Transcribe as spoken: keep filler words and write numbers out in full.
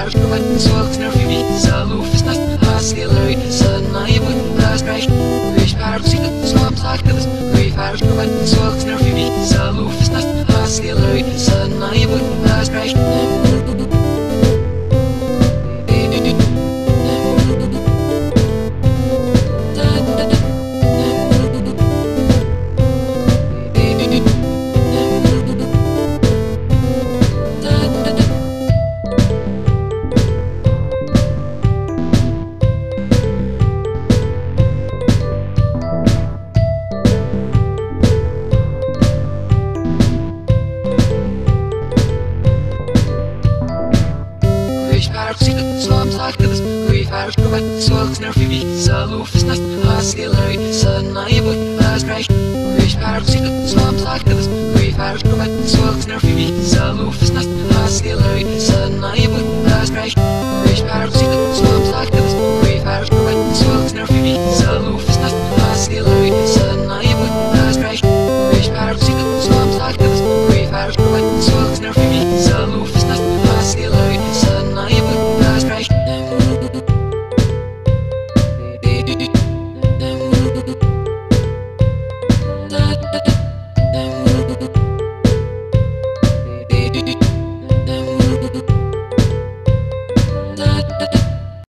Vaart wat zorgt naar wie zelf is naast haskelery Sun I would last right Wish Vaart ziet het slaapt zachtjes Wie Vaart wat zorgt naar wie zelf is naast haskelery Sun I would last right Wie Vaart wat zorgt naar wie zelf is naast haskelery Sun I would last right Wie Vaart ziet het slaapt zachtjes Wie Vaart wat zorgt naar wie zelf is naast haskelery